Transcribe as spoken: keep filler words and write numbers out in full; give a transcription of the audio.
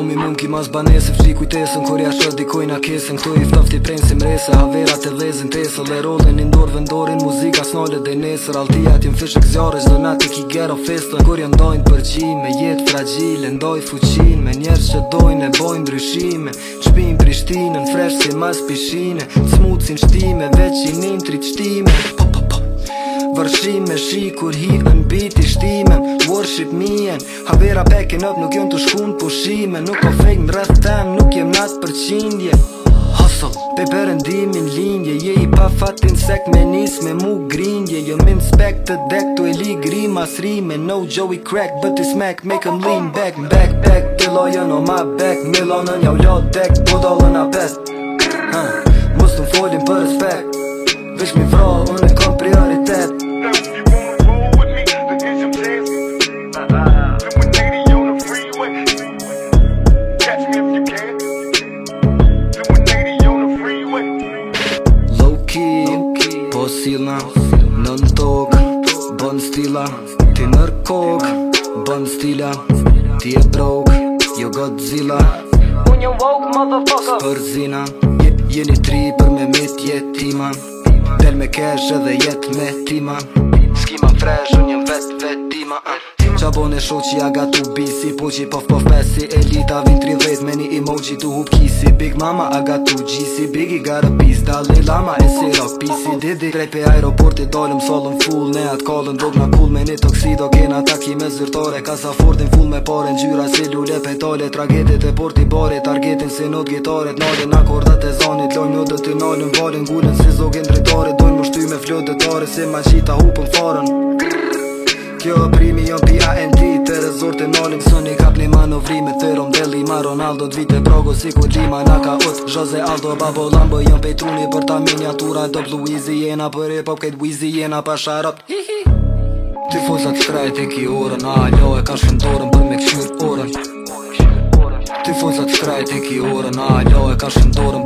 mi mund ki mas banese Fshi kujtesën kur ja shë dikoj na kesën Këtu i ftofti prensi mrese Haverat e lezin tesë Le rolin i ndor vendorin Muzika s'nale dhe nesër Altia t'jem fishek zjarë Gjdo nati ki gero festën Kur jën dojnë përgjime Jet fragile Ndoj fuqin Me njerës që dojnë e bojnë ndryshime Shpin Prishtinën Fresh si mas pishine Smucin shtime Veq i nin trit shtime Po po po Vërshime shi kur hi në biti shtimem Worship mien Havera packing up nuk jon të shkun pushime Nuk po fake në rreth tem Nuk jem nat për qindje Hustle Pe përëndimin linje Je i pa fatin sek me nis me mu grindje Jëm inspect të dek Tu e li grimas rime No Joey crack But i smack Make em lean back Back back Kilojën o ma back Milonën jau lo dek Budolën a pet huh. Mus të folin për respect Vish mi vro Unë e kom prioritet Po silna, nën tokë, bën stila Ti nër kokë, bën stila Ti e broke, jo Godzilla Unë jë woke, motherfucker Spërzina, je, jeni tri për me mit jetima Del me cash edhe jet me tima Skima fresh, unë jem vet vetima uh. Qa bone shoqi a gatu bisi Po qi pof pof pesi Elita vin tridhejt me një emoji tu hup kisi Big mama a gatu gjisi Biggie got a piece Dalai Lama e se rock pisi Didi Drejt pe aeroporti dalëm solëm full Ne atë kallën drogna cool Me një toksido kena taki me zyrtare Kasa Fordin full me pare Ngjyra si lule petale Tragedit e porti bare Targetin si not gitaret Nalin akordat e zanit Lojnë një dhe të nalin valin Gullin si zogin dritare Dojnë më shty me flot dëtare Si ma qita hupën farën Kjo primi jon P I N T Të rezorte nalim Sonic hap një manovrime Të romdeli ma Ronaldo Dvite progo si ku lima Naka ut Jose Aldo Babo Lambo Jon pejtruni për ta miniatura Dop Louise Jena për hip hop Kate Weezy Jena pa sharap Ty fuzat shkrajt e ki orën A alo e ka shëndorën për me këshyr orën Ty fuzat shkrajt e ki orën A alo e ka shëndorën